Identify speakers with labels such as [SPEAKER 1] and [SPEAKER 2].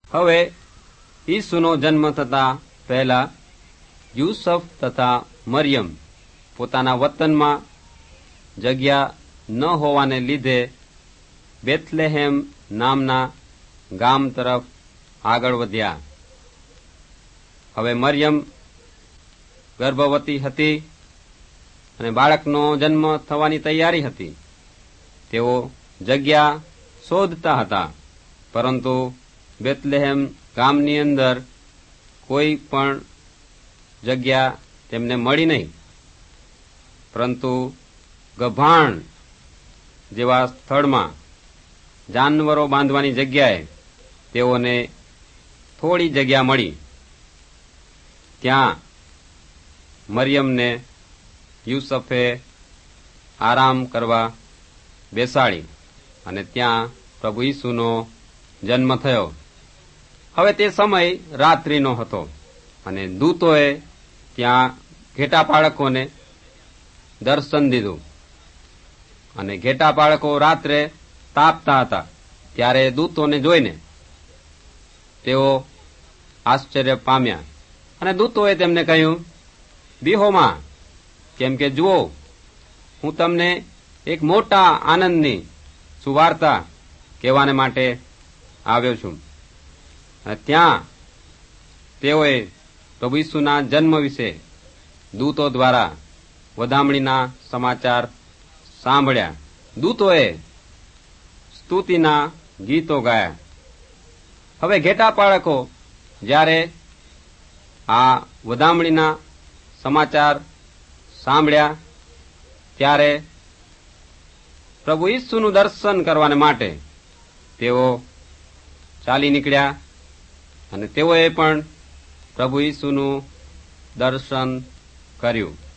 [SPEAKER 1] હવે ઈસુનો જન્મ થતા પહેલા યુસફ તથા મરિયમ પોતાના વતનમાં જગ્યા ન હોવાને લીધે બેથલેહેમ નામના ગામ તરફ આગળ વધ્યા. હવે મરિયમ ગર્ભવતી હતી અને બાળકનો જન્મ થવાની તૈયારી હતી. તેઓ જગ્યા શોધતા હતા, પરંતુ બેથલેહેમ ગામની અંદર કોઈ પણ જગ્યા તેમને મળી નહીં. પરંતુ ગભાણ જેવા સ્થળમાં જાનવરો બાંધવાની જગ્યાએ તેઓને થોડી જગ્યા મળી. ત્યાં મરિયમને યુસુફે આરામ કરવા બેસાડી અને ત્યાં પ્રભુ ઈસુનો જન્મ થયો. હવે તે સમય રાત્રિનો હતો અને દૂતોએ ત્યાં ઘેટા બાળકોને દર્શન દીધું. અને ઘેટા બાળકો રાત્રે તાપતા હતા. ત્યારે દૂતોને જોઈને તેઓ આશ્ચર્ય પામ્યા અને દૂતોએ તેમને કહ્યું, બીહોમાં, કેમ કે જુઓ, હું તમને એક મોટા આનંદની સુવાર્તા કહેવાને માટે આવ્યો છું. અને ત્યાં તેઓએ પ્રભુ ઈસુના જન્મ વિશે દૂતો દ્વારા વધામણીના સમાચાર સાંભળ્યા. દૂતોએ સ્તુતિના ગીતો ગાયા. હવે ઘેટા બાળકો જ્યારે આ વધામણીના સમાચાર સાંભળ્યા ત્યારે પ્રભુ ઈસુનું દર્શન કરવાને માટે તેઓ ચાલી નીકળ્યા અને તેઓએ પણ પ્રભુ ઈસુનું દર્શન કર્યું.